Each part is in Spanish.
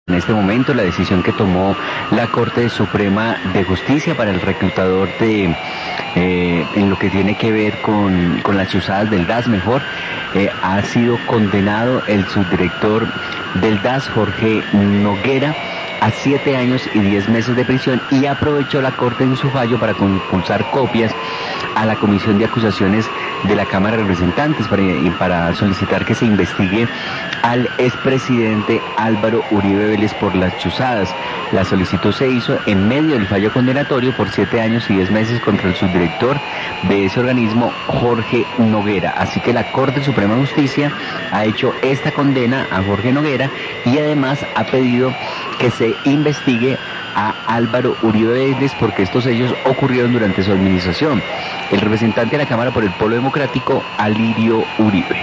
En este momento, la decisión que tomó la Corte Suprema de Justicia para el reclutador en lo que tiene que ver con las chuzadas del DAS, ha sido condenado el subdirector del DAS, Jorge Noguera, a 7 años y 10 meses de prisión, y aprovechó la Corte en su fallo para compulsar copias a la Comisión de Acusaciones de la Cámara de Representantes para solicitar que se investigue al expresidente Álvaro Uribe Vélez por las chuzadas. La solicitud se hizo en medio del fallo condenatorio por 7 años y 10 meses contra el subdirector de ese organismo, Jorge Noguera. Así que la Corte Suprema de Justicia ha hecho esta condena a Jorge Noguera y además ha pedido que se investigue a Álvaro Uribe Vélez porque estos hechos ocurrieron durante su administración. El representante de la Cámara por el Polo Democrático, Alirio Uribe.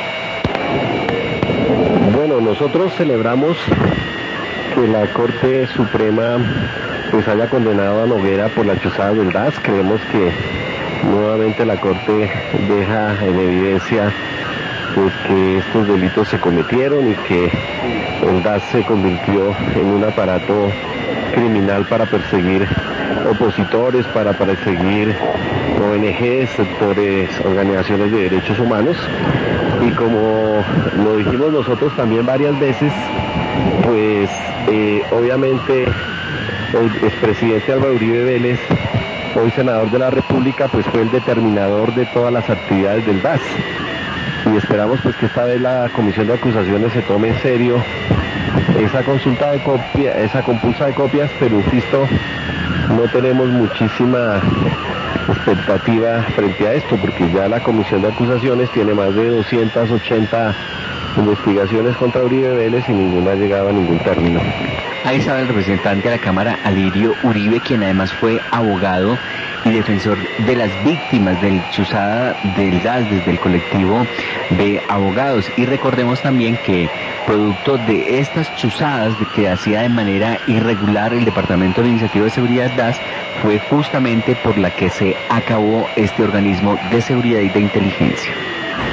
Bueno, nosotros celebramos que la Corte Suprema pues haya condenado a Noguera por la chuzada del DAS. Creemos que nuevamente la Corte deja en evidencia pues que estos delitos se cometieron y que el DAS se convirtió en un aparato criminal para perseguir opositores, para perseguir ONGs, sectores, organizaciones de derechos humanos. Y como lo dijimos nosotros también varias veces, pues obviamente el expresidente Álvaro Uribe Vélez, hoy senador de la República, pues fue el determinador de todas las actividades del DAS. Y esperamos pues que esta vez la Comisión de Acusaciones se tome en serio esa consulta de copia, esa compulsa de copias, pero insisto, no tenemos muchísima expectativa frente a esto, porque ya la Comisión de Acusaciones tiene más de 280 investigaciones contra Uribe Vélez y ninguna ha llegado a ningún término. Ahí estaba el representante de la Cámara, Alirio Uribe, quien además fue abogado y defensor de las víctimas del chuzada del DAS desde el colectivo de abogados. Y recordemos también que producto de estas chuzadas que hacía de manera irregular el Departamento de Iniciativa de Seguridad DAS, fue justamente por la que se acabó este organismo de seguridad y de inteligencia.